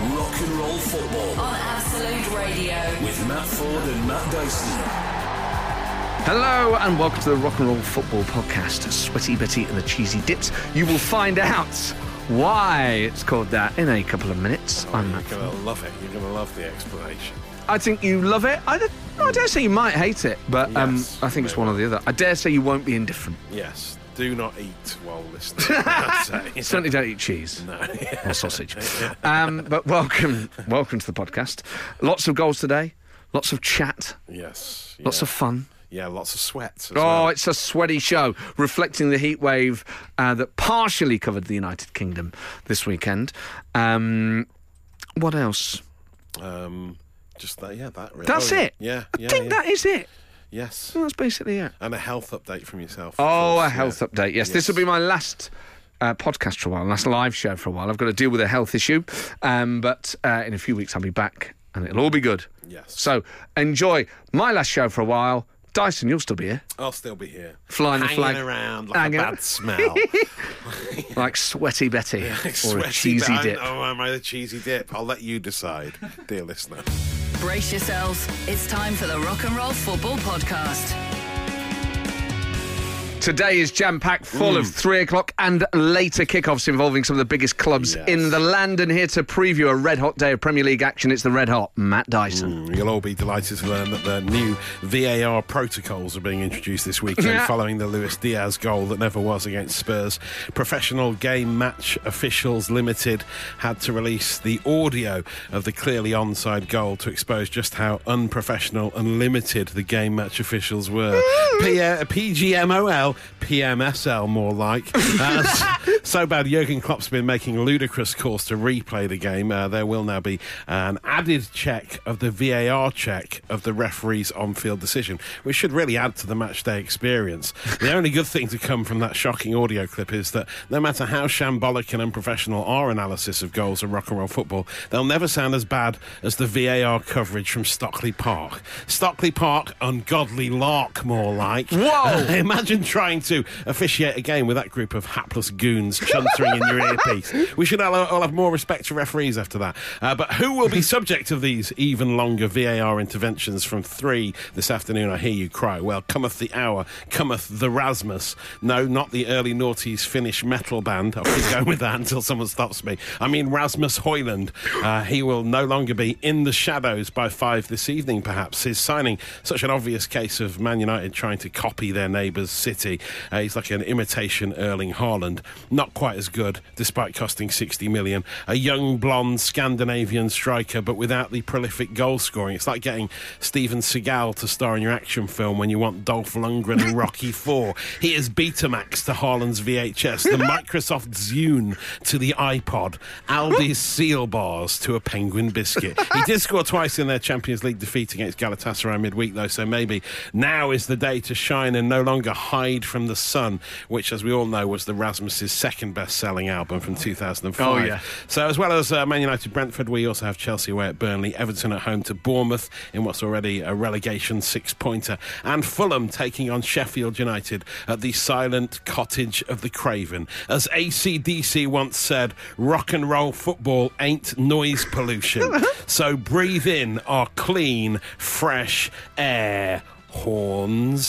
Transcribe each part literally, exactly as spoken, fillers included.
Rock and Roll Football on Absolute Radio with Matt Ford and Matt Dyson. Hello and welcome to the Rock and Roll Football Podcast. Sweaty Betty and the Cheesy Dips. You will find out why it's called that in a couple of minutes. Oh, I'm you're Matt going to Ford. love it. You're going to love the explanation. I think you love it. I, I dare say you might hate it, but um, Yes, I think it's maybe. one or the other. I dare say you won't be indifferent. Yes. Do not eat while listening. I'd say. Certainly don't eat cheese. No. Or sausage. um, but welcome, welcome to the podcast. Lots of goals today. Lots of chat. Yes. Lots yeah. of fun. Yeah, lots of sweats as Oh, well. it's a sweaty show, reflecting the heat wave uh, that partially covered the United Kingdom this weekend. Um, what else? Um, just that, yeah, that really. That's oh, it. Yeah, yeah. I think yeah. that is it. Yes. That's basically it. And a health update from yourself. of Oh, course, a health yeah. update. Yes, this will be my last uh, podcast for a while, last live show for a while. I've got to deal with a health issue, um, but uh, in a few weeks I'll be back and it'll all be good. Yes. So enjoy my last show for a while. Dyson, you'll still be here. I'll still be here. Flying the Hanging flag. around like Hanging- a bad smell. Like Sweaty Betty or a Sweaty, cheesy but dip. I'm- Oh, am I the cheesy dip? I'll let you decide, dear listener. Brace yourselves. It's time for the Rock and Roll Football Podcast. Today is jam-packed, full of three o'clock and later kickoffs involving some of the biggest clubs Yes. in the land. And here to preview a red-hot day of Premier League action, it's the red-hot Matt Dyson. Mm, You'll all be delighted to learn that the new V A R protocols are being introduced this weekend Yeah. following the Luis Diaz goal that never was against Spurs. Professional Game Match Officials Limited had to release the audio of the clearly onside goal to expose just how unprofessional and limited the game match officials were. P- uh, P G M O L, P M S L more like. Uh, so bad, Jurgen Klopp's been making ludicrous calls to replay the game. Uh, there will now be an added check of the V A R check of the referee's on-field decision, which should really add to the matchday experience. The only good thing to come from that shocking audio clip is that no matter how shambolic and unprofessional our analysis of goals of rock and roll football, they'll never sound as bad as the V A R coverage from Stockley Park. Stockley Park, ungodly lark more like. Whoa! Imagine trying to officiate a game with that group of hapless goons chuntering in your earpiece. We should all, all have more respect to referees after that. Uh, but who will be subject of these even longer V A R interventions from three this afternoon? I hear you cry. Well, cometh the hour, cometh the Rasmus. No, not the early noughties Finnish metal band. I'll keep going with that until someone stops me. I mean Rasmus Højlund. Uh, he will no longer be in the shadows by five this evening, perhaps. His signing, such an obvious case of Man United trying to copy their neighbours City. Uh, he's like an imitation Erling Haaland. Not quite as good, despite costing sixty million. A young, blonde, Scandinavian striker, but without the prolific goal scoring. It's like getting Steven Seagal to star in your action film when you want Dolph Lundgren and Rocky four. He is Betamax to Haaland's V H S, the Microsoft Zune to the iPod, Aldi's Seal Bars to a Penguin Biscuit. He did score twice in their Champions League defeat against Galatasaray midweek, though, so maybe now is the day to shine and no longer hide from the sun, which, as we all know, was the Rasmus's second best-selling album from two thousand five. Oh, yeah. So as well as uh, Man United Brentford, we also have Chelsea away at Burnley, Everton at home to Bournemouth in what's already a relegation six-pointer, and Fulham taking on Sheffield United at the silent cottage of the Craven. As A C D C once said, rock and roll football ain't noise pollution. So breathe in our clean, fresh air horns.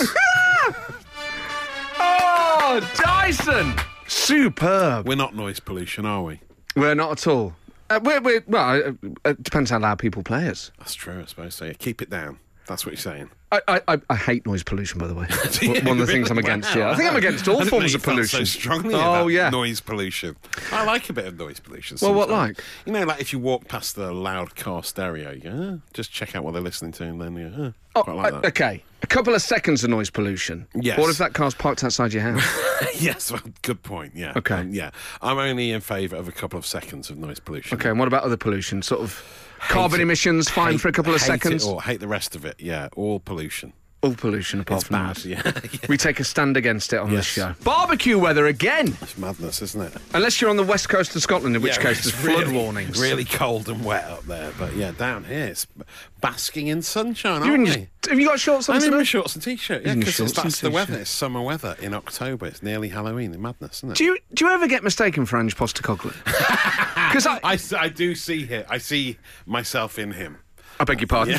Oh, Dyson! Superb. We're not noise pollution, are we? We're not at all. Uh, we're, we're, well, uh, it depends how loud people play us. That's true, I suppose. So yeah, keep it down. That's what you're saying. I, I, I- I hate noise pollution, by the way. Do you One of the things I'm really? against, Wow. yeah. I think I'm against all I didn't forms know of you felt pollution. so strongly Oh, about yeah. noise pollution. I like a bit of noise pollution. Well, what sometimes. like? You know, like if you walk past the loud car stereo, you go, oh, just check out what they're listening to, and then you go, oh, Oh, quite like uh, that. okay. A couple of seconds of noise pollution. Yes. What if that car's parked outside your house? Yes, well, good point. Yeah. Okay. Um, yeah. I'm only in favour of a couple of seconds of noise pollution. Okay, and what about other pollution? Sort of Hate carbon it. emissions, fine Hate- for a couple of hate seconds? It or hate the rest of it. Yeah, all pollution. all pollution apart It's from bad, noise. yeah. yeah. We take a stand against it on Yes. this show. Barbecue weather again! It's madness, isn't it? Unless you're on the west coast of Scotland, in which Yeah, case there's it's flood really, warnings. Really cold and wet up there, but yeah, down here it's basking in sunshine, You're aren't in we? your, have you got shorts on I'm in today? my shorts and t-shirt, yeah, in your because shorts that's and the weather. t-shirt. It's summer weather in October. It's nearly Halloween. It's madness, isn't it? Do you do you ever get mistaken for Ange Postecoglou? Because I, I, s- I do see him. I see myself in him. I beg your pardon.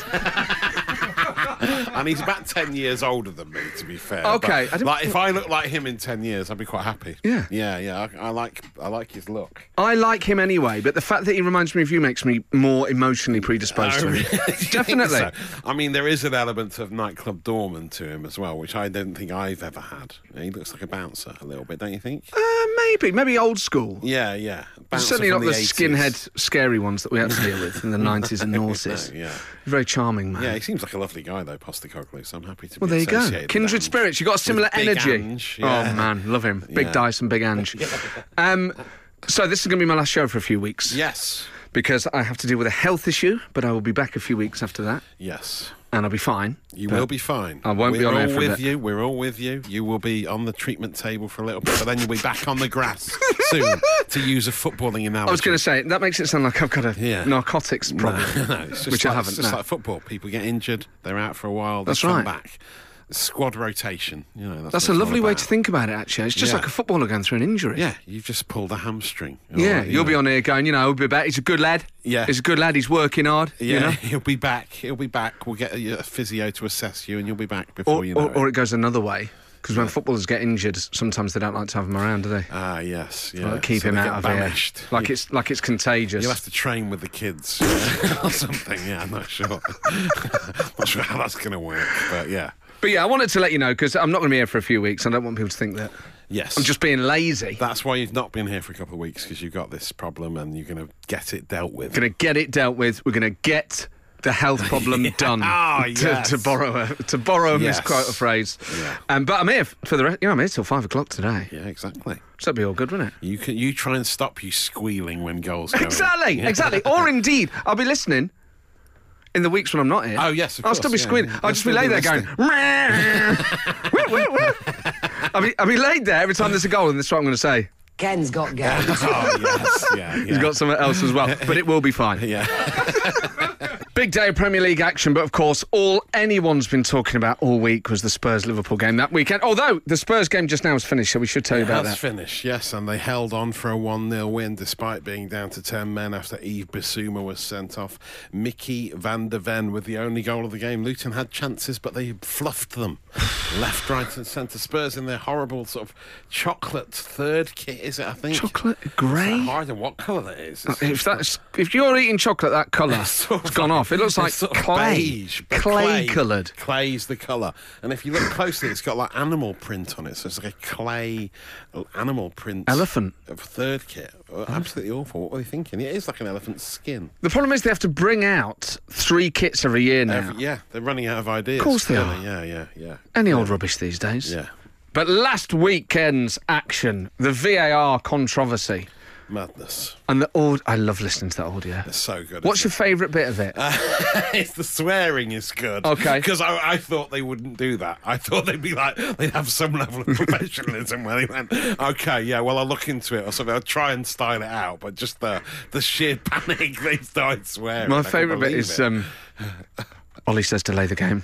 And he's about ten years older than me, to be fair. Okay, But, I didn't- like if I look like him in ten years, I'd be quite happy. Yeah. yeah, yeah. I, I like, I like his look. I like him anyway, but the fact that he reminds me of you makes me more emotionally predisposed to Oh, him. really? You think Definitely. so? I mean, there is an element of nightclub doorman to him as well, which I don't think I've ever had. He looks like a bouncer a little bit, don't you think? Uh, maybe, maybe old school. Yeah, yeah. Bouncer Certainly not from the, eighties. skinhead, scary ones that we had to deal with in the nineties and noughties. No, yeah. Very charming, man. Yeah, he seems like a lovely guy though, Postecoglou. So I'm happy to. Well, be there you go. associated with Kindred Ange. spirits. You got a similar With Big energy. Ange, yeah. Oh man, love him. Big Yeah. Dice and Big Ange. um, so this is going to be my last show for a few weeks. Yes. Because I have to deal with a health issue, but I will be back a few weeks after that, Yes. and I'll be fine. You But will be fine. I won't We're be on all air for a with bit. you. We're all with you. You will be on the treatment table for a little bit, but then you'll be back on the grass soon. To use a footballing analogy. I was going to say that makes it sound like I've got a Yeah. narcotics problem, no, it's just which like, I haven't. It's just no. like football. People get injured. They're out for a while. They That's come right. back. Squad rotation. You know. That's, That's what a it's all lovely way about. to think about it. Actually, it's just Yeah. like a footballer going through an injury. Yeah, you've just pulled a hamstring. Or, Yeah, you you'll know. be on here going, you know, we'll be back. He's a good lad. Yeah. He's a good lad. He's working hard. Yeah, You know? he'll be back. He'll be back. We'll get a, a physio to assess you, and you'll be back before Or, you know or, it. or it goes another way. Because when footballers get injured, sometimes they don't like to have him around, do they? Ah, yes, yeah. Like, keep So him they out get of banished. here. Like You- it's like it's contagious. You'll have to train with the kids yeah, or something. Yeah, I'm not sure. Not sure how that's going to work, but yeah. But yeah, I wanted to let you know because I'm not going to be here for a few weeks. I don't want people to think that Yes. I'm just being lazy. That's why you've not been here for a couple of weeks, because you've got this problem and you're going to get it dealt with. We're going to get it dealt with. We're going to get the health problem done. Ah, to, yes. to borrow a to borrow a Yes. misquote a phrase. Yeah. Um, but I'm here f- for the rest. You know, I'm here till five o'clock today. Yeah, exactly. So that'd be all good, wouldn't it? You can you try and stop you squealing when goals go in. Exactly, Yeah. exactly. Or indeed, I'll be listening in the weeks when I'm not here. Oh, yes, of I'll course, still be yeah. squealing. You'll I'll just be still laid be there going. Woo, woo, woo. I'll be I'll be laid there every time there's a goal, and that's what I'm going to say. Ken's got game. Oh, yes, yeah, yeah. He's got something else as well, but it will be fine. Yeah. Big day of Premier League action, but of course, all anyone's been talking about all week was the Spurs-Liverpool game that weekend. Although the Spurs game just now is finished, so we should tell you It about has that. finished, yes, and they held on for a one nil win despite being down to ten men after Yves Bissouma was sent off. Mickey van der Ven with the only goal of the game. Luton had chances, but they fluffed them. Left, right and centre. Spurs in their horrible sort of chocolate third kit, is it, I think? Chocolate It's grey? that hard and what colour that is. It's If that's if you're eating chocolate that colour, sort it's of gone like- off. It looks like it's sort of clay, beige, but clay coloured. Clay's the colour, and if you look closely, it's got like animal print on it. So it's like a clay animal print. Elephant. Of third kit. Oh, absolutely awful. What were they thinking? It is like an elephant's skin. The problem is they have to bring out three kits every year now. Every- yeah, they're running out of ideas. Of course they clearly. are. Yeah, yeah, yeah. Any old rubbish these days. Yeah. But last weekend's action, the V A R controversy, Madness. and the aud- I love listening to that audio. It's so good. What's your isn't favourite bit of it? it? It's the swearing is good. Okay. Because I, I thought they wouldn't do that. I thought they'd be like, they'd have some level of professionalism where they went, okay, yeah, well, I'll look into it or something. I'll try and style it out. But just the the sheer panic they started swearing. My I couldn't favourite bit believe is it. um, Ollie says delay the game.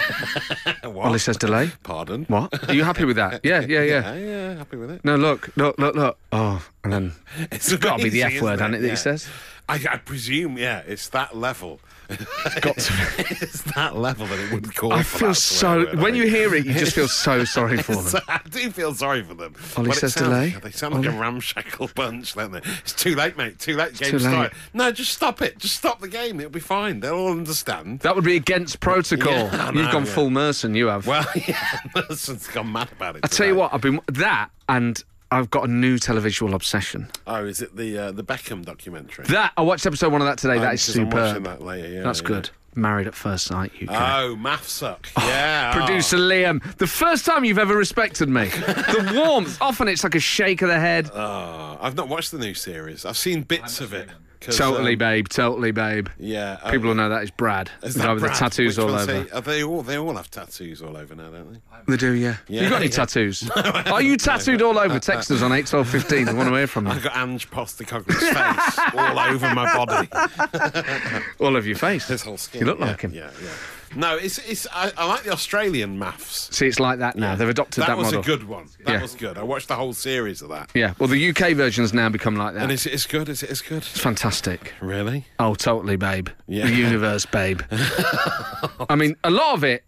What? Ollie says delay. Pardon? What? Are you happy with that? Yeah, yeah, yeah. Yeah, yeah, happy with it. No, look, look, look, look. Oh, and then It's it's got to be the amazing, F word, isn't hasn't it, that Yeah. he says? I, I presume, yeah, it's that level. It's got to be. It's that level that it would call I for feel that so. swear word, I When you think. hear it, you just feel so sorry for It's- them. I do feel sorry for them. Ollie But it says sounds- delay. They sound like Ollie. a ramshackle bunch, don't they? It's too late, mate. Too late. Game too late. started. No, just stop it. Just stop the game. It'll be fine. They'll all understand. That would be against protocol. Yeah, I You've know, gone yeah. full Merson, you have. Well, yeah, Merson's gone mad about it. I tell you today. what, I've been that, and I've got a new televisual obsession. Oh, is it the uh, the Beckham documentary? That I watched episode one of that today. Oh, that is because I'm watching superb. that later, yeah, That's yeah. good. Married at First Sight, U K. Oh, math suck. Yeah. oh. Producer Liam, the first time you've ever respected me. The warmth. Often it's like a shake of the head. Oh, I've not watched the new series. I've seen bits of it. 'Cause, Totally, um, babe. Totally, babe. Yeah. uh, People will know that is Brad. Is the that guy with Brad? the tattoos Which all one's over. he? Are they all? They all have tattoos all over now, don't they? They do, yeah. Yeah, you got any yeah. tattoos? Are you tattooed all over? Text us on eight twelve fifteen. I want to hear from you. I've got Ange Postecoglou's face all over my body. All over your face. His whole skin. You look yeah, like him. Yeah, yeah. No, it's it's. I, I like the Australian maths. See, it's like that now. Yeah. They've adopted that, That was model. a good one. That Yeah. was good. I watched the whole series of that. Yeah, well, the U K version's now become like that. And is it as good? Is it as good? It's fantastic. Really? Oh, totally, babe. Yeah. The universe, babe. I mean, a lot of it.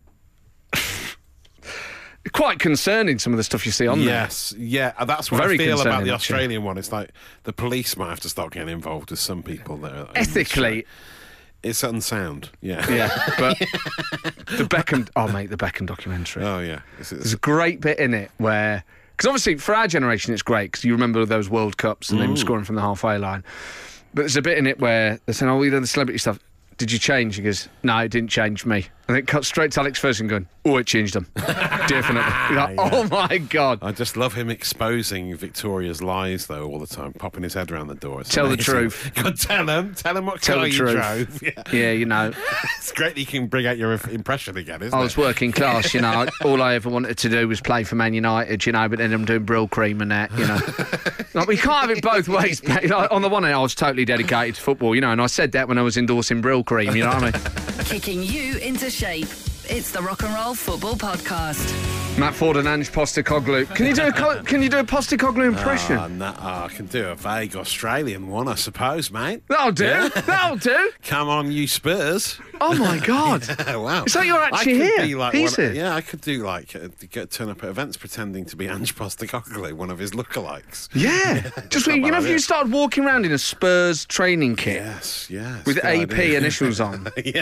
Quite concerning, some of the stuff you see on there. Yes, yeah, uh, that's what Very I feel about concerning, the actually. Australian one. It's like the police might have to start getting involved with some people that are Ethically, it's unsound. Yeah, yeah, but the Beckham, oh mate, the Beckham documentary. Oh yeah, it's, There's it's, a great bit in it where, because obviously for our generation it's great because you remember those World Cups and Mm. them scoring from the halfway line. But there's a bit in it where they're saying, "Oh, you know the celebrity stuff. Did you change?" He goes, "No, it didn't change me." And it cuts straight to Alex Ferguson going, "Oh, it changed him." Definitely. You're like, Yeah. oh my God. I just love him exposing Victoria's lies though all the time, popping his head around the door. It's Tell the amazing. truth. God, tell him, tell him what Tell car the you truth. drove. Yeah. Yeah, you know, It's great that you can bring out your impression again, isn't I it? was working class, you know. All I ever wanted to do was play for Man United, you know, but then I'm doing Brill Cream and that, you know. Like, we can't have it both ways, mate. Like, on the one hand, I was totally dedicated to football, you know, and I said that when I was endorsing Brill Cream, you know what I mean? Kicking you into shape. It's the Rock and Roll Football Podcast. Matt Ford and Ange Postecoglu. Can you do a co- Can you do a Postecoglu impression? Oh, no, oh, I can do a vague Australian one, I suppose, mate. That'll do. That'll do. Come on, you Spurs. Oh my God. Wow. It's like you're I actually could here. be like He's one, here. Yeah, I could do like uh, get turn up at events pretending to be Ange Postecoglu, one of his lookalikes. Yeah. Just not you know, bad, if you yeah. started walking around in a Spurs training kit Yes, yes. with good A P idea. initials on, Yeah.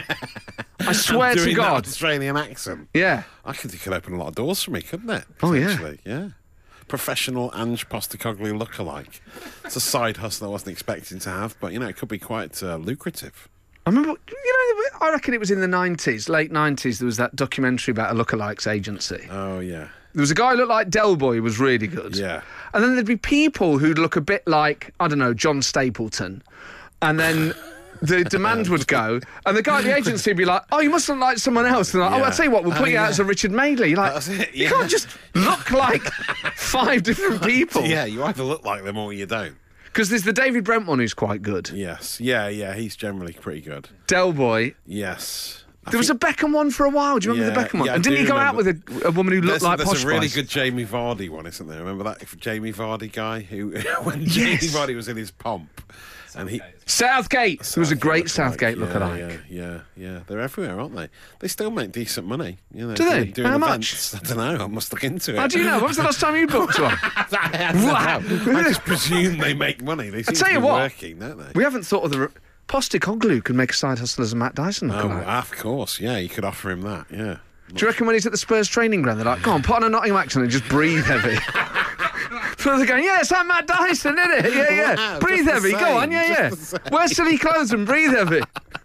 I swear I'm to doing that God. Australian accent. Yeah. I could it could open a lot of doors for me, couldn't it? Oh, yeah. Potentially, yeah. Professional Ange Postecoglu lookalike. It's a side hustle I wasn't expecting to have, but you know it could be quite uh, lucrative. I remember, you know, I reckon it was in the nineties, late nineties, there was that documentary about a lookalikes agency. Oh yeah, There was a guy who looked like Del Boy, who was really good. yeah. And then there'd be people who'd look a bit like, I don't know, John Stapleton. And then the demand would go, and the guy at the agency would be like, "Oh, you must look like someone else." And like, "Oh, Yeah. I'll tell you what, we'll put Oh, you out yeah. as a Richard Madeley." You're like, That's it, you yeah. can't just look like five different people. Yeah, you either look like them or you don't. Because there's the David Brent one who's quite good. Yes, yeah, yeah. He's generally pretty good. Del Boy. Yes. I There was a think- Beckham one for a while. Do you remember Yeah, the Beckham one? yeah, I and didn't do he go out with remember. a, a woman who looked There's, like there's Posh a really Spice? good Jamie Vardy one, isn't there? Remember that Jamie Vardy guy who, when Jamie Yes. Vardy was in his pomp, and he Southgate. There was a great Southgate yeah, lookalike. Yeah, yeah, yeah. They're everywhere, aren't they? They still make decent money. You know, Do they? doing- doing How events. I don't know. I must look into it. How do you know? When was the last time you booked one? I don't know. I just presume they make money. They seem tell to you be what. working, don't they? We haven't thought of the... Postecoglu could make a side hustle as a Matt Dyson Oh, lookalike. of course. Yeah, you could offer him that. Yeah. Do you reckon when he's at the Spurs training ground, they're like, "Go on, put on a Nottingham accent and just breathe heavy"? So they're going, "Yeah, it's like Matt Dyson, isn't it? Yeah, yeah. Wow, breathe just the heavy. Go same, on, yeah, yeah. just the same. Wear silly clothes and breathe heavy."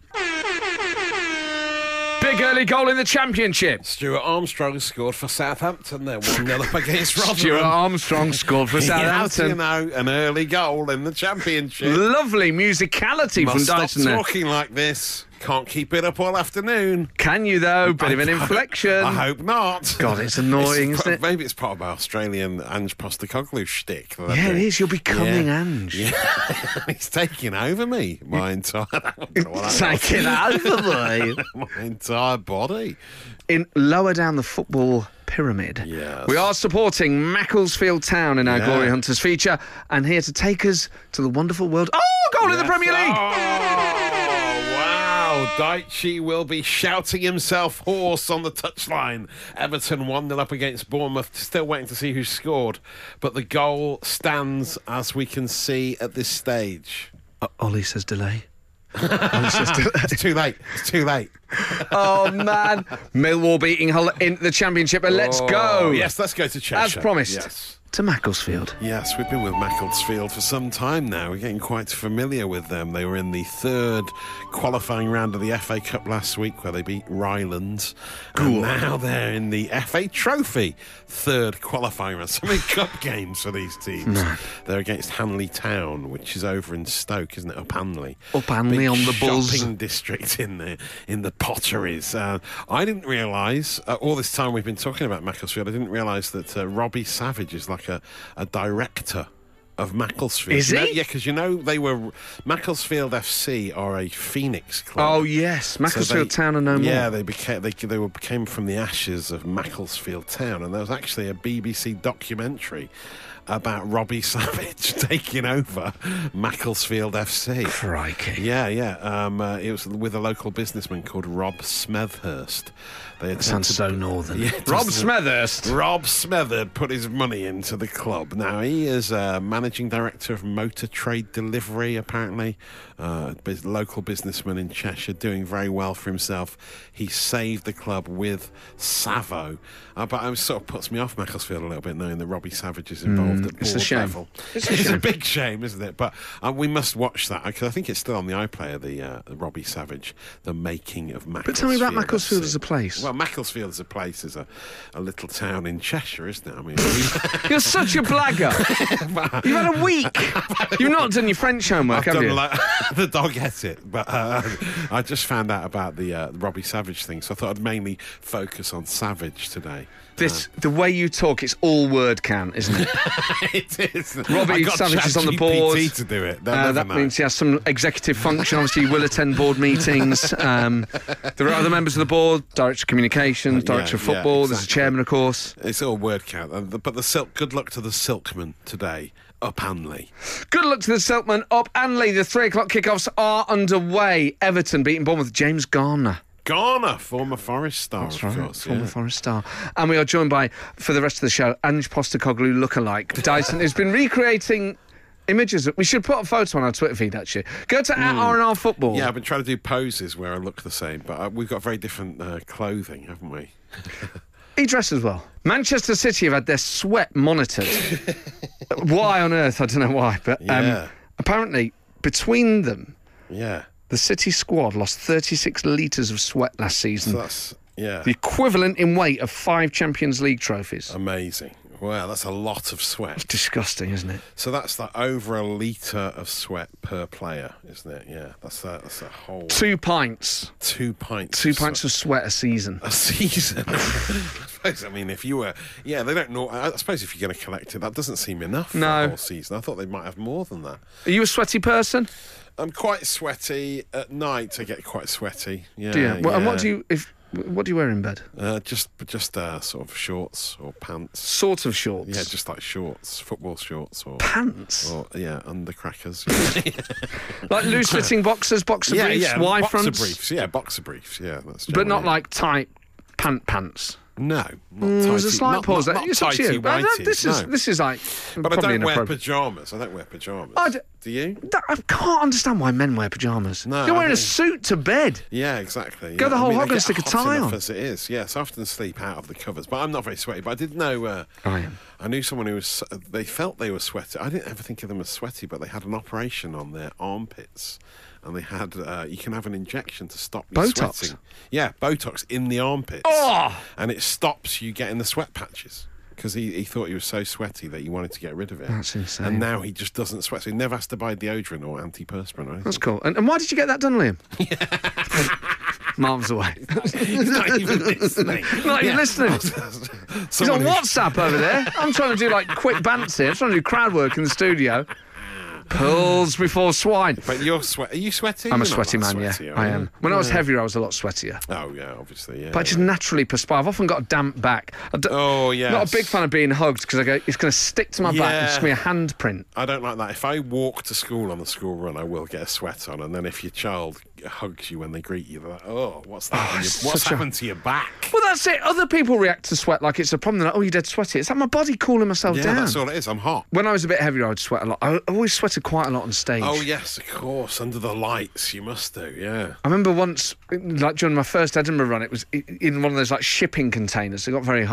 Big early goal in the Championship. Stuart Armstrong scored for Southampton. They're one nil up against Rotherham. Stuart Armstrong scored for Yes, you Southampton. know, an early goal in the Championship. Lovely musicality Must from stop Dyson there. talking like this. Can't keep it up all afternoon. Can you, though? Bit of an I- inflection. I hope not. God, it's annoying, It's isn't it? Maybe it's part of my Australian Ange Postecoglu shtick. that I Yeah, it do. is. You're becoming Yeah. Ange. Yeah. He's taking over me. My entire... I don't know what that Take it over, boy. was. My entire body. In lower down the football pyramid, Yes. we are supporting Macclesfield Town in our Yeah. Glory Hunters feature, and here to take us to the wonderful world. Oh, goal in the Yes. Premier League! Oh, wow. Daichi will be shouting himself hoarse on the touchline. Everton one nil up against Bournemouth. Still waiting to see who scored. But the goal stands, as we can see at this stage. Uh, Ollie says delay. Ollie says delay. It's too late. It's too late. Oh, man. Millwall beating Hull in the Championship, and let's Oh, go. Yes, let's go to Cheshire. As promised. Yes. to Macclesfield. Yes, we've been with Macclesfield for some time now. We're getting quite familiar with them. They were in the third qualifying round of the F A Cup last week where they beat Rylands. And now they're in the F A Trophy third qualifying round. So many cup games for these teams. No. They're against Hanley Town, which is over in Stoke, isn't it? Up Hanley. Up Hanley Big on the buzz. shopping district in the, in the Potteries. Uh, I didn't realise, uh, all this time we've been talking about Macclesfield, I didn't realise that uh, Robbie Savage is like a, a director of Macclesfield. Is You know- he? yeah, because you know they were Macclesfield F C are a Phoenix club. Oh, yes. Macclesfield So they- Town are no more. Yeah, they became they they were became from the ashes of Macclesfield Town, and there was actually a B B C documentary about Robbie Savage taking over Macclesfield F C. Crikey. Yeah, yeah. Um, uh, it was with a local businessman called Rob Smethurst. They That sounds so northern. Yeah, it Rob does. Smethurst. Rob Smethurst put his money into the club. Now, he is uh, managing director of Motor Trade Delivery, apparently. Uh, bus- local businessman in Cheshire, doing very well for himself. He saved the club with Savo. Uh, but it sort of puts me off Macclesfield a little bit, knowing that Robbie Savage is involved at board it's a shame. level. It's, a big shame, isn't it? But uh, we must watch that, because I think it's still on the iPlayer, the, uh, the Robbie Savage, The Making of Macclesfield. But tell me about Macclesfield F C. as a place. Well, Macclesfield as a place is a, a little town in Cheshire, isn't it? I mean, You're such a blagger. You've had a week. You've not done your French homework, I've have done you? like, the dog ate it, but uh, I just found out about the uh, Robbie Savage thing, so I thought I'd mainly focus on Savage today. This, the way you talk, it's all word count, isn't it? It is. Robbie I got Savage is on the board. ChatGPT to do it. They'll Uh, never that know. means he has some executive function. Obviously, he will attend board meetings. Um, there are other members of the board, Director of Communications, Director of yeah, Football. There's a exactly. chairman, of course. It's all word count. Uh, the- But the silk. Good luck to the Silkman today. Up Hanley. Good luck to the Silkman up Anley. The three o'clock kickoffs are underway. Everton beating Bournemouth. James Garner. Garner, former Forest star, That's of right, course. former yeah. Forest star. And we are joined by, for the rest of the show, Ange Postecoglou lookalike Dyson, who's been recreating images. We should put a photo on our Twitter feed, actually. Go to at R and R Football. Yeah, I've been trying to do poses where I look the same, but uh, we've got very different uh, clothing, haven't we? He dresses well. Manchester City have had their sweat monitored. Why on earth? I don't know why. But um, Yeah. apparently, between them, Yeah. the City squad lost thirty-six litres of sweat last season. So that's, yeah, The equivalent in weight of five Champions League trophies. amazing. Wow, that's a lot of sweat. Disgusting, isn't it? So that's like over a litre of sweat per player, isn't it? Yeah, that's a, that's a whole Two pints. two pints. Two of pints of sweat a season. a season. I suppose. I mean, if you were, yeah, they don't know. I suppose if you're going to collect it, that doesn't seem enough for No. a whole season. I thought they might have more than that. Are you a sweaty person? I'm quite sweaty at night. I get quite sweaty. Yeah. Do you? Well, and what yeah. do you if what do you wear in bed? Uh, just, just uh, sort of shorts or pants. Sort of shorts. Yeah, just like shorts, football shorts, or pants. or yeah, undercrackers. Like loose fitting boxers, boxer yeah, briefs, yeah, Y boxer fronts. briefs. Yeah, boxer briefs. Yeah, that's. But not generally- like tight pant pants. No, not Mm, there's a tighty- slight not, pause not, there. not It's up to you. tighty But I don't- whities, this is no. this is like But I probably don't wear inappropriate. pyjamas. I don't wear pyjamas. I d- do you? That- I can't understand why men wear pyjamas. No, You're I wearing a don't. suit to bed. Yeah, exactly. Go yeah. the whole I mean, hog I and get stick a hot tie enough on. as it is. Yes, I often sleep out of the covers, but I'm not very sweaty. But I did know. Uh, I am. I knew someone who was. They felt they were sweaty. I didn't ever think of them as sweaty, but they had an operation on their armpits, and they had. Uh, you can have an injection to stop you Botox? sweating. Yeah, Botox in the armpits. Oh! And it stops you getting the sweat patches. Because he, he thought he was so sweaty that he wanted to get rid of it. That's insane. And now he just doesn't sweat. So he never has to buy deodorant or antiperspirant or anything. That's cool. And, and why did you get that done, Liam? Miles away. He's not even listening. Not even Yeah. listening. He's Someone on who- WhatsApp over there. I'm trying to do like quick banter. I'm trying to do crowd work in the studio. Pulls before swine. But you're sweat. Are you sweaty? I'm a You're not sweaty that man, sweaty, yeah. are I you? am. When I was Yeah. heavier, I was a lot sweatier. Oh yeah, obviously, yeah. But I just yeah. naturally perspire. I've often got a damp back. I d- Oh, yes. Not a big fan of being hugged because I go, it's going to stick to my back and Yeah. it's going to be a handprint. I don't like that. If I walk to school on the school run, I will get a sweat on, and then if your child hugs you when they greet you, they're like, "Oh, what's that? Oh, on your- it's what's such a- happened to your back?" Well, that's it. Other people react to sweat like it's a problem. They're like, oh, you're dead sweaty. It's like my body cooling myself Yeah, down. that's all it is. I'm hot. When I was a bit heavier, I would sweat a lot. I always sweated quite a lot on stage. Oh yes, of course. Under the lights, you must do. Yeah. I remember once, like during my first Edinburgh run, it was i- in one of those like shipping containers. It got very hot.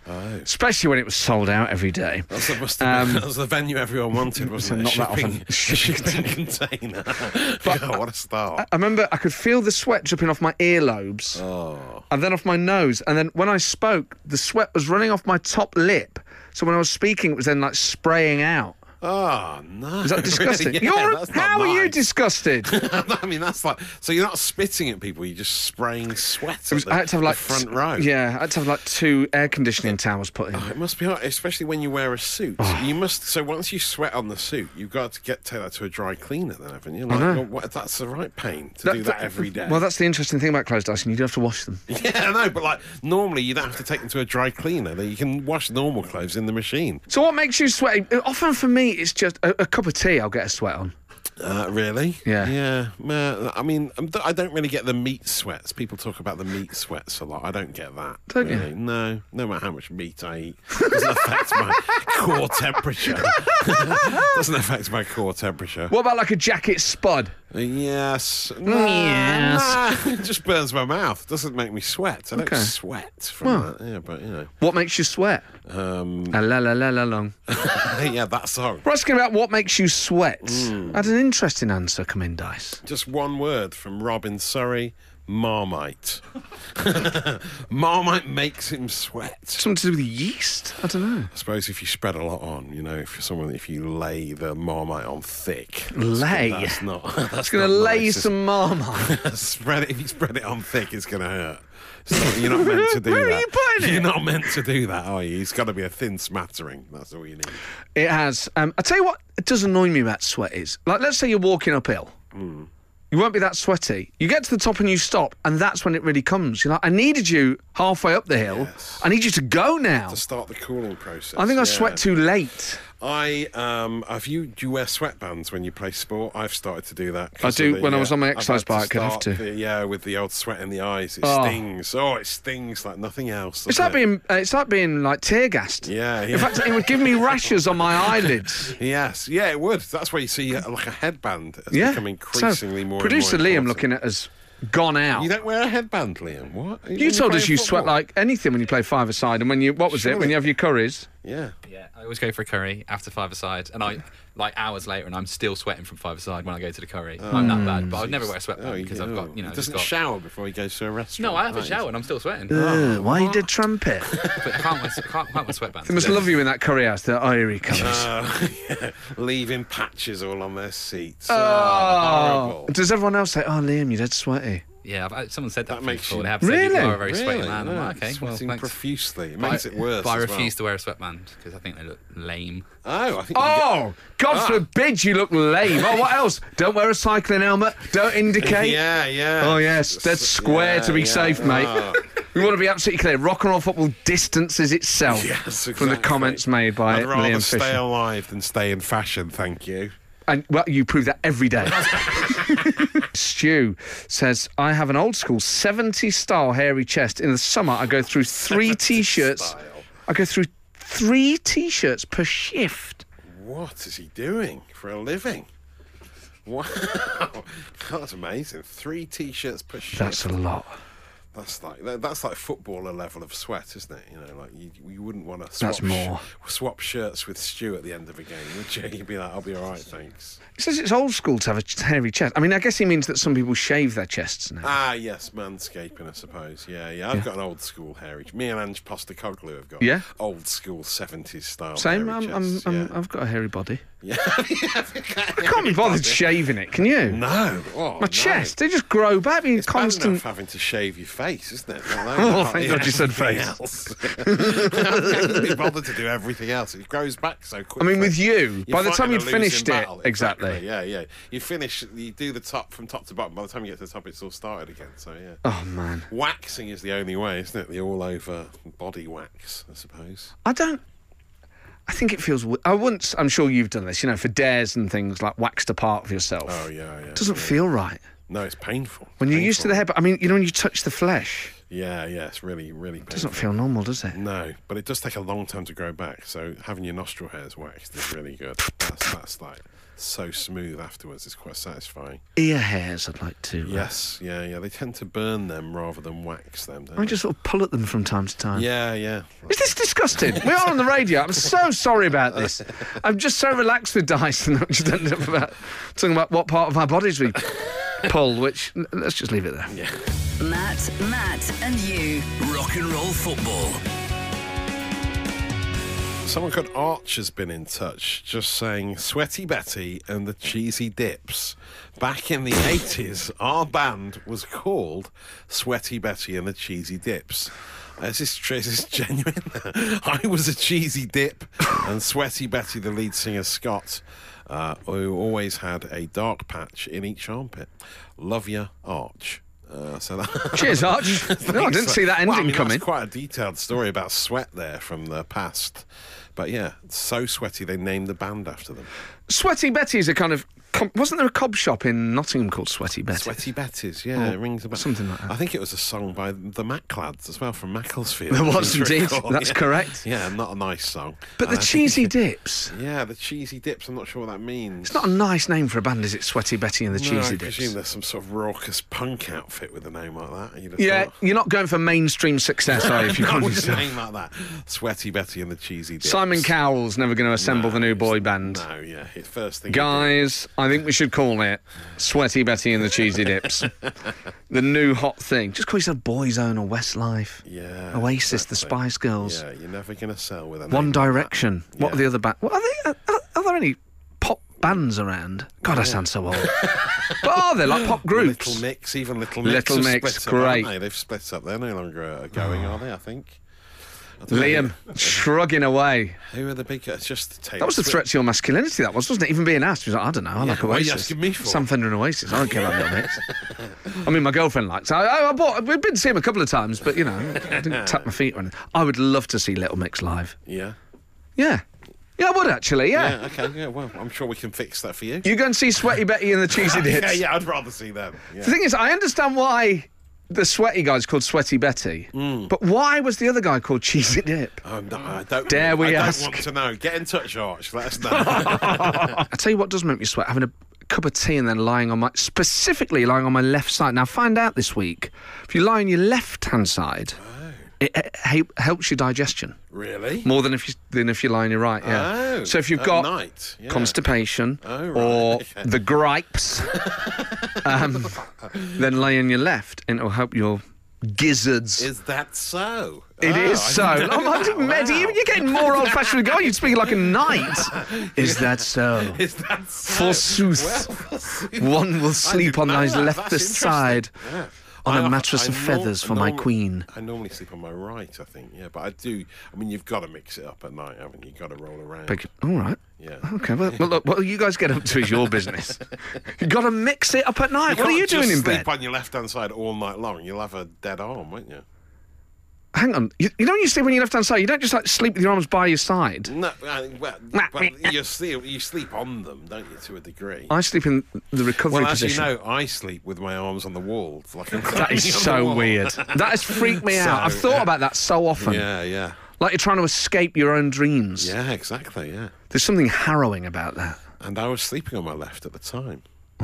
Oh. Especially when it was sold out every day. That's the, must have been, Um, that was the venue everyone wanted, wasn't so it? not that shipping, often. shipping container. God, what a start. I remember I could feel the sweat dripping off my earlobes Oh. and then off my nose. And then when I spoke, the sweat was running off my top lip. So when I was speaking, it was then like spraying out. Oh, no. Is that disgusting? Really? Yeah, You're, that's not how are you nice. disgusted? I mean, that's like... So you're not spitting at people, you're just spraying sweat It was, at the, I had to have the like front row. Yeah, I had to have like two air conditioning towels put in. Oh, it must be hard, especially when you wear a suit. Oh. You must. So once you sweat on the suit, you've got to get take that to a dry cleaner, then, haven't you? Like, know. well, what, that's the right pain to do that every day. Well, that's the interesting thing about clothes, Dyson. You do have to wash them. yeah, I know, but like normally you don't have to take them to a dry cleaner. You can wash normal clothes in the machine. So what makes you sweaty? Often for me, it's just a, a cup of tea. I'll get a sweat on. Uh, really? Yeah. Yeah. Well, I mean, I'm- I don't really get the meat sweats. People talk about the meat sweats a lot. I don't get that. Don't you? really. No. No matter how much meat I eat, doesn't affect my core temperature. doesn't affect my core temperature. What about like a jacket spud? Yes. Yes. Nah, it just burns my mouth. Doesn't make me sweat. I don't Okay. sweat from Well. that. Yeah, but you know. What makes you sweat? Um, A la la la la long. yeah, that song. We're asking about what makes you sweat. Hmm. I had an interesting answer come in, Dice. Just one word from Rob in Surrey. Marmite. Marmite makes him sweat. Something to do with yeast? I don't know. I suppose if you spread a lot on, you know, if you're someone, if you lay the Marmite on thick, that's- Lay? That's not. That's It's going to not lay nice. It's- some marmite. spread it. If you spread it on thick, it's going to hurt. It's not, you're not meant to do Where are that. you putting it? You're not meant to do that, are you? It's got to be a thin smattering. That's all you need. It has. Um, I tell you what, it does annoy me about sweat is, like, let's say you're walking uphill. Mm. You won't be that sweaty. You get to the top and you stop, and that's when it really comes. You're like, I needed you halfway up the hill. Yes. I need you to go now. To start the cooling process. I think I yeah. sweat too late. I um have you do you wear sweatbands when you play sport? I've started to do that. I 'cause do of the, when I uh, was on my I've exercise had bike, I'd have start to. the- yeah, with the old sweat in the eyes, it Oh. stings. Oh, it stings like nothing else. It's doesn't like it? being uh, it's like being like tear gassed. Yeah, yeah. In fact, it would give me rashes on my eyelids. Yes, yeah, it would. That's why you see uh, like a headband has Yeah. become increasingly so, more. Producer and more Liam important. looking at us, gone out. You don't wear a headband, Liam. What? When You told play us you sweat football? like anything when you play five-a-side, and when you what was it? Surely. When you have your curries. Yeah. Yeah, I always go for a curry after five-a-side, and I like hours later, and I'm still sweating from five-a-side when I go to the curry. I'm that bad, but I'd never wear a sweatband Oh, you because I've got, you know, he just doesn't got. shower before he goes to a restaurant. No, I have a That is- shower and I'm still sweating. Ugh, why you did trumpet? But I can't wear, can't, can't wear sweatbands. They must love you in that curry house, the Irie colours. Uh, yeah, leaving patches all on their seats. Oh, horrible. does everyone else say, "Oh, Liam, you're dead sweaty"? Yeah, I've, had- someone said that, That to me makes before. you- They have said you Really? are a very sweaty Really? man. I'm No, like, okay, well, sweating thanks. profusely. It But makes I- it worse. But I as refuse well. to wear a sweatband because I think they look lame. Oh, I think. you get- Oh, God Ah. forbid you look lame. Oh, what else? Don't wear a cycling helmet. Don't indicate. Yeah, yeah. Oh, yes, that's square Yeah, to be yeah. safe, mate. Oh. We want to be absolutely clear. Rock and roll football distances itself Yes, from the exactly. comments made by I'd rather Liam stay Fisher. alive than stay in fashion, thank you. And, well, you prove that every day. Stu says, I have an old school seventies style hairy chest. In the summer, I go through three T-shirts. Style. I go through three T-shirts per shift. What is he doing for a living? Wow, that's amazing. Three T-shirts per shift. That's a lot. That's like that- that's like footballer level of sweat, isn't it? You know, like you, you wouldn't want to swap That's more. sh- swap shirts with Stu at the end of a game, would you? You'd be like, I'll be all right, thanks. He says it's old school to have a hairy chest. I mean, I guess he means that some people shave their chests now. Ah, yes, manscaping, I suppose. Yeah, yeah. I've Yeah. got an old school hairy. Me and Ange Postecoglou have got Yeah? old school seventies style. Same, hairy I'm, I'm, chests, I'm, yeah. I've got a hairy body. Yeah. I can't be bothered shaving it, can you? No. Oh, My no. chest, they just grow back. I mean, It's bad constant. enough having to shave your face, isn't it? Let alone Oh, hardly thank God you said everything face. else. I can't be bothered to do everything else. It grows back so I quickly. mean, with you, You're by the time fighting you'd a losing finished it, battle. exactly. Yeah, yeah. You finish, you do the top from top to bottom. By the time you get to the top, it's all started again. So yeah. Oh man, Waxing is the only way, isn't it? The all-over body wax, I suppose. I don't. I think it feels. w- I once. I'm sure you've done this. You know, for dares and things like waxed a part of yourself. Oh yeah, yeah. It doesn't yeah. feel right No, it's painful. when you're Painful. used to the hair. But I mean, you know, when you touch the flesh. Yeah, yeah, it's really, really painful. Doesn't feel normal, does it? No, but it does take a long time to grow back. So having your nostril hairs waxed is really good. That's, that's like so smooth afterwards. It's quite satisfying. Ear hairs, I'd like to. Uh, Yes, yeah, yeah. They tend to burn them rather than wax them, don't I they? just sort of pull at them from time to time. Yeah, yeah. Is this disgusting? We are on the radio. I'm so sorry about this. I'm just so relaxed with Dyson that we just ended up about talking about what part of our bodies we pull, which, let's just leave it there. Yeah. Matt, Matt, and you. Rock and roll football. Someone called Arch has been in touch, just saying Sweaty Betty and the Cheesy Dips. Back in the eighties, our band was called Sweaty Betty and the Cheesy Dips. Is this true? Is this genuine? I was a cheesy dip, and Sweaty Betty, the lead singer Scott, uh, who always had a dark patch in each armpit. Love ya, Arch. Uh, so that Cheers, Arch. No, I didn't see that ending well, I mean, coming. That's quite a detailed story about sweat there from the past. But yeah, it's so sweaty they named the band after them. Sweaty Betty's a kind of... Com- wasn't there a cob shop in Nottingham called Sweaty Betty? Sweaty Betty's, yeah, Or it rings a bell. something like that. I think it was a song by the Macclads as well, from Macclesfield. There if was you indeed. recall. That's Yeah. correct. Yeah, not a nice song. But And the I think- Cheesy Dips... Yeah, the Cheesy Dips, I'm not sure what that means. It's not a nice name for a band, is it? Sweaty Betty and the no, Cheesy I Dips. presume there's some sort of raucous punk outfit with a name like that. You'd have Yeah, thought. you're not going for mainstream success, are you, if you No, call with a yourself? name like that. Sweaty Betty and the Cheesy Dips. Simon Cowell's never going to assemble No, the new boy it's- band. No, yeah, his first thing. Guys, I think we should call it Sweaty Betty and the Cheesy Dips. The new hot thing. Just call yourself Boyzone or Westlife. Yeah. Oasis, the exactly. Spice Girls. Yeah, you're never going to sell with a name One like that. Direction. What Yeah. are the other bands? What are, they, are, are there any pop bands around? God, I sound so old. But are there, like pop groups? Little Mix, even Little Mix. Little have Mix, split up, haven't great. they? They've split up. They're no longer uh, going, are they? I think. I don't know. Liam, shrugging away. Who are the big? It's just Taylor That was a Swift. threat to your masculinity, that was, wasn't it? Even being asked, he was like, I don't know, I like what are you Oasis. asking me for? Sam Fender and Oasis. I don't care about Little Mix. I mean, my girlfriend likes. I, I, I bought. We've been to see him a couple of times, but you know, I didn't tap my feet or anything. I would love to see Little Mix live. Yeah. Yeah, yeah, I would actually. Yeah. Yeah. Okay. Yeah. Well, I'm sure we can fix that for you. You go and see Sweaty Betty and the Cheesy Dips. yeah. Yeah. I'd rather see them. Yeah. The thing is, I understand why the sweaty guy's called Sweaty Betty, Mm. but why was the other guy called Cheesy Dip? Oh, no, I don't. Dare we I don't ask? want to know. Get in touch, Arch. Let us know. I tell you what does make me sweat: having a cup of tea and then lying on my, specifically lying on my left side. Now, find out this week, if you lie on your left-hand side, it, it help, helps your digestion Really? more than if you than if you lie on your right. Yeah. Oh, so if you've at got night, yeah. constipation Oh, right, or okay. the gripes, um, then lay on your left, and it'll help your gizzards. Is that so? It Oh, is I so. didn't know I'm like, that. medieval. Wow. You're getting more old-fashioned. Go, you're speaking like a knight. Is that so? Is that so? Forsooth. Well, forsooth. One will I sleep didn't on know his that. leftest That's side interesting. Yeah. on a I- mattress I of nor- feathers for my norm- queen. I normally sleep on my right, I think. Yeah, but I do. I mean, you've got to mix it up at night, haven't you? You've got to roll around. Beg- all right. Yeah. Okay, well, well, look, what you guys get up to is your business. You've got to mix it up at night. What are can't you doing just in sleep bed? on your left-hand side all night long. You'll have a dead arm, won't you? Hang on. You, you know when you sleep on your left-hand side, you don't just like sleep with your arms by your side. No, uh, well, but you sleep, you sleep on them, don't you, to a degree? I sleep in the recovery well, as position. you know, I sleep with my arms on the wall. Like I'm That climbing is on the so wall. weird. That has freaked me out. So, I've thought yeah. about that so often. Yeah, yeah. Like you're trying to escape your own dreams. Yeah, exactly, yeah. There's something harrowing about that. And I was sleeping on my left at the time.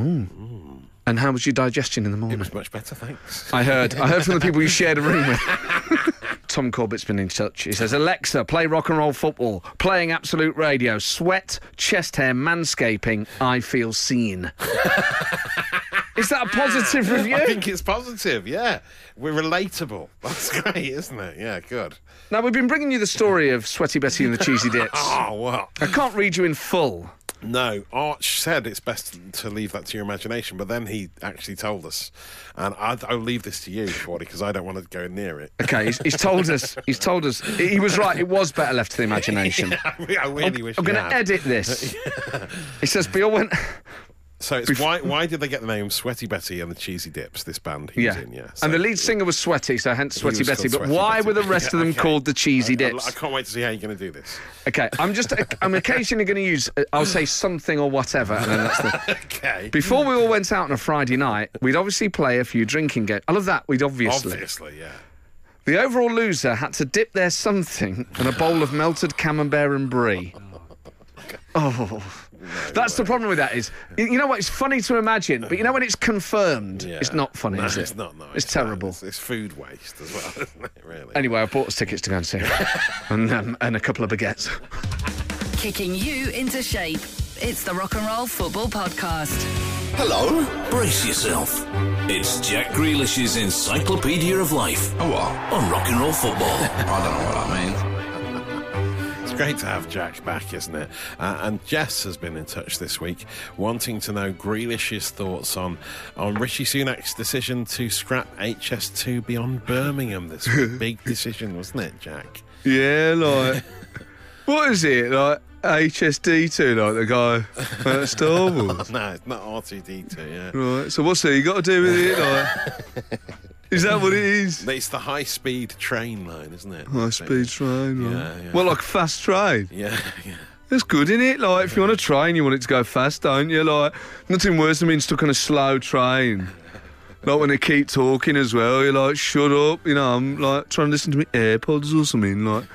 And how was your digestion in the It morning? was much better, thanks. I heard. I heard from the people you shared a room with. Tom Corbett's been in touch. He says, Alexa, play rock and roll football. Playing Absolute Radio. Sweat, chest hair, manscaping. I feel seen. Is that a positive review? I think it's positive, yeah. We're relatable. That's great, isn't it? Yeah, good. Now, we've been bringing you the story of Sweaty Betty and the Cheesy Dips. Oh, what? I can't read you in full. No, Arch said it's best to leave that to your imagination, but then he actually told us. And I'd, I'll leave this to you, Fordy, because I don't want to go near it. Okay, he's, he's told us. He's told us. He was right. It was better left to the imagination. I really- I really wish I'm we going to had. edit this. He says, Bill went... So it's why why did they get the name Sweaty Betty and the Cheesy Dips, this band he was Yeah. in, yeah. So And the lead singer was Sweaty, so hence he Sweaty was Betty. called But Sweaty why Betty. were the rest of them Okay. called the Cheesy I, Dips? I can't wait to see how you're going to do this. Okay, I'm just, I'm occasionally going to use, uh, I'll say something or whatever, and then that's the... Okay. Before we all went out on a Friday night, we'd obviously play a few drinking games. I love that, we'd obviously. Obviously, yeah. The overall loser had to dip their something in a bowl of melted camembert and brie. Oh, that's the problem with that is, you you know what, it's funny to imagine, but you know when it's confirmed, Yeah. it's not funny, No, is it? it's not, no. It's terrible. It's, it's food waste as well, isn't it, really? Anyway, I bought us tickets to go and see it. and, um, and a couple of baguettes. Kicking you into shape. It's the Rock and Roll Football Podcast. Hello. Brace yourself. It's Jack Grealish's Encyclopedia of Life. Oh, what? On Rock and Roll Football. I don't know what that means. It's great to have Jack back, isn't it? Uh, and Jess has been in touch this week, wanting to know Grealish's thoughts on, on Rishi Sunak's decision to scrap H S two beyond Birmingham this week. Big decision, wasn't it, Jack? Yeah, like, what is it? Like, H S D two, like the guy at Star Wars? No, it's not R two D two, yeah. Right, so what's he got to do with it? Like, is that what it is? It's the high-speed train line, isn't it? High speed train, right? Yeah, yeah. Well, like a fast train. Yeah, yeah. That's good, isn't it? Like, if you're on a train, you want it to go fast, don't you? Like, nothing worse than being stuck on a slow train. Like, when they keep talking as well, you're like, shut up, you know, I'm, like, trying to listen to my AirPods or something, like,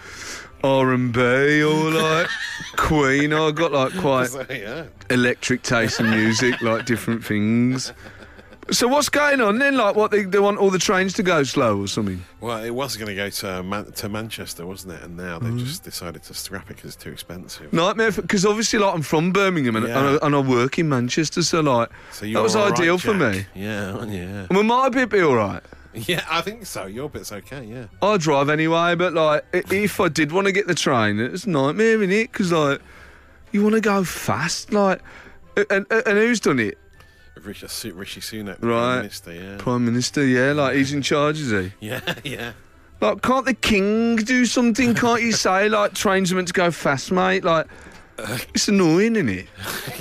R and B or, like, Queen. I've got, like, quite So, yeah. electric taste in music, like, different things. So what's going on then? Like, what, they, they want all the trains to go slow or something? Well, it was going to go to Man- to Manchester, wasn't it? And now they've just decided to scrap it because it's too expensive. Nightmare, because obviously, like, I'm from Birmingham and, Yeah. and, I, and I work in Manchester, so, like, So that was you're all right, ideal for Jack. me. Yeah, aren't you? Yeah. Well, my bit be all right. Yeah, I think so. Your bit's okay, yeah. I drive anyway, but, like, i- if I did want to get the train, it's a nightmare, innit? Because, like, you want to go fast, like, and, and, and who's done it? Rishi, Su- Rishi Sunak, the Right. Prime Minister, yeah. Prime Minister, yeah, like, he's in charge, is he? Yeah, yeah. Like, can't the king do something? Can't you say, like, trains are meant to go fast, mate? Like, it's annoying, isn't it?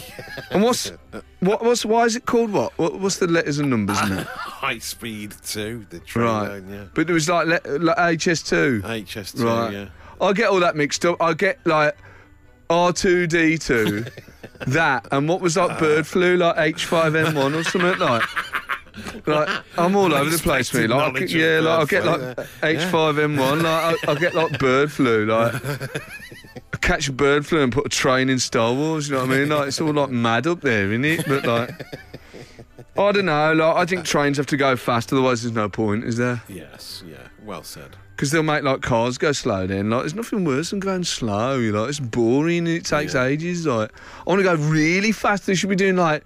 And what's, what, what's, why is it called what? what what's the letters and numbers in it? High speed too, the train Right. line, yeah. But it was like, le- like H S two. H S two, Right. yeah. I get all that mixed up. I get, like, R two D two, that, and what was, like, bird flu, like H five N one or something, like... Like, I'm all over the place, me. Unexpected Like, I knowledge get- yeah, of like I bird get flu, like yeah. H five N one. Like I, I get like bird flu. Like I catch a bird flu and put a train in Star Wars. You know what I mean? Like it's all like mad up there, isn't it? But like, I don't know. Like I think trains have to go fast, otherwise there's no point, is there? Yes, yeah. Well said. Because they'll make like cars go slow. Then like there's nothing worse than going slow. You know, it's boring and it takes Yeah. ages. Like I want to go really fast. They should be doing like.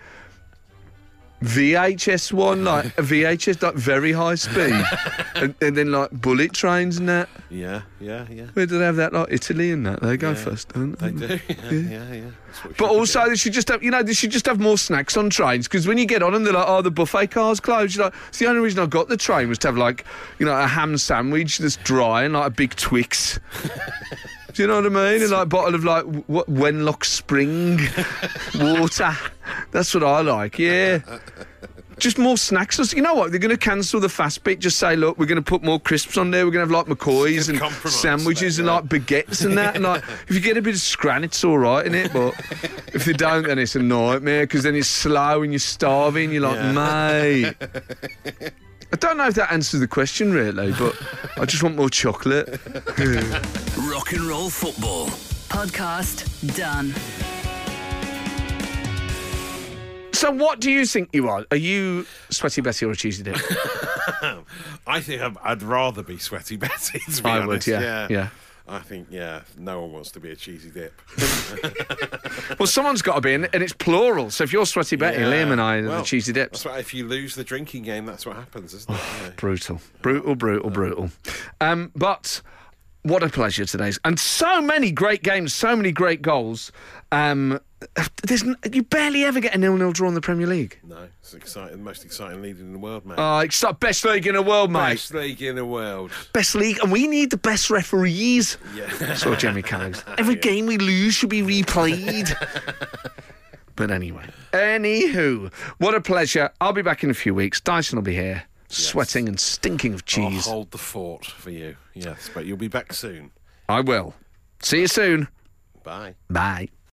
V H S one, like a V H S, like very high speed, and, and then like bullet trains and that. Yeah, yeah, yeah. Where do they have that? Like Italy and that. They go Yeah. first, don't they? They do. Yeah, yeah, yeah. That's what we But should be also, doing. they should just have, you know, they should just have more snacks on trains. Because when you get on them, they're like, oh, the buffet car's closed. You're like, it's the only reason I got the train was to have like, you know, a ham sandwich that's dry and like a big Twix. Do you know what I mean? And like a bottle of like what Wenlock Spring water. That's what I like. Yeah. Just more snacks. You know what? They're going to cancel the fast bit. Just say, look, we're going to put more crisps on there. We're going to have like McCoys and Compromise, sandwiches mate, and yeah. like baguettes and that. And like, if you get a bit of scran, it's all right, innit? But if they don't, then it's a nightmare because then it's slow and you're starving. You're like, Yeah. mate. I don't know if that answers the question really, but I just want more chocolate. Rock and Roll Football. Podcast done. So, what do you think you are? Are you Sweaty Betty or a Cheesy Dip? I think I'd, I'd rather be Sweaty Betty, to be I honest. would, yeah, yeah. I think, yeah, no one wants to be a cheesy dip. Well, someone's got to be, and and it's plural. So, if you're Sweaty Betty, Yeah. Liam and I are Well, the Cheesy Dips. That's why if you lose the drinking game, that's what happens, isn't it? Yeah. Brutal, brutal, brutal, brutal. Um, but what a pleasure today's, and so many great games, so many great goals. Um, there's n- you barely ever get a nil-nil draw in the Premier League. No, it's exciting, the most exciting league in the world, mate. Oh, it's the best league in the world, mate. Best league in the world. Best league, and we need the best referees. Yeah. That's what Jeremy Carragher. Every game we lose should be replayed. But anyway, anywho, what a pleasure. I'll be back in a few weeks. Dyson will be here, sweating and stinking of cheese. I'll hold the fort for you. Yes, but you'll be back soon. I will. See you soon. Bye. Bye.